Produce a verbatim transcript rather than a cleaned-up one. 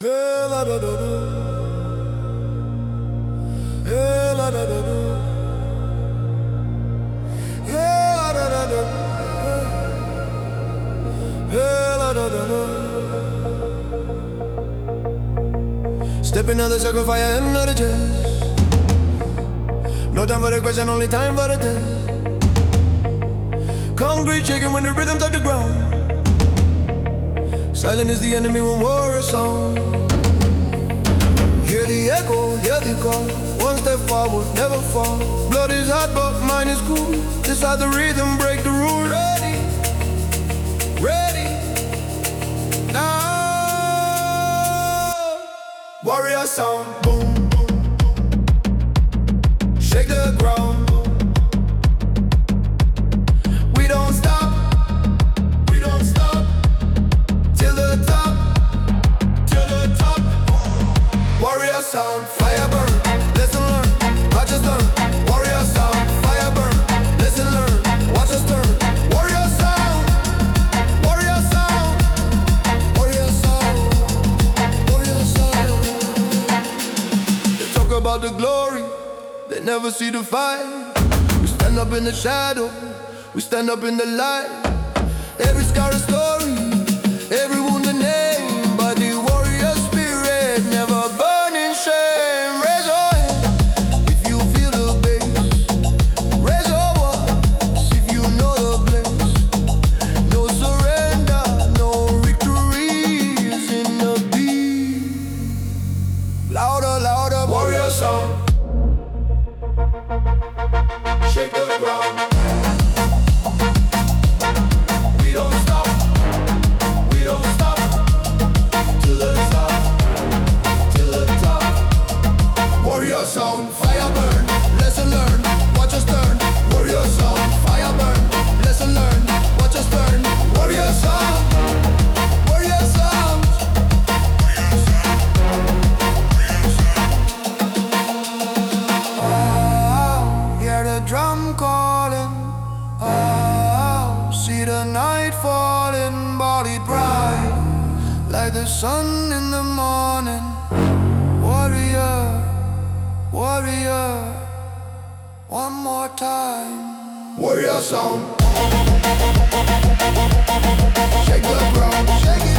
Hey, la da da da. Hey, la da da da. Hey, la da da da. Hey, la da da da. Step another circle, fire another chest. No time for the question, only time for the test. Concrete shaking when the rhythm touch the ground. Silent is the enemy when war is on. Hear the echo, hear the call. One step forward, never fall. Blood is hot but mine is cool. Decide the rhythm, break the rule. Ready, ready, now. Warrior sound, boom, boom, boom. Shake the ground. We don't stop, we don't stop. Till the top, till the top. Warrior sound, fire burn, listen learn, watch us learn. Warrior sound, fire burn, listen learn, watch us turn. Warrior sound, warrior sound, warrior sound, warrior sound. They talk about the glory, they never see the fight. We stand up in the shadow, we stand up in the light. Every scar a story, every wound a name, but the warrior spirit never burn in shame. Raise your hand if you feel the bass. Raise your voice if you know the place. No surrender, no victories in the beat. Louder, louder, warrior sound. Shake the ground. We don't stop, we don't stop. Till the top, till the top. Warrior sound, fire burn, lesson learn, watch us turn. Warrior sound, fire burn, lesson learn, watch us turn. Warrior sound, warrior sound. Oh, hear the drum calling. Oh, see the night falling, body bright like the sun in the morning. Warrior, warrior, one more time. Warrior sound. Shake the ground, shake it.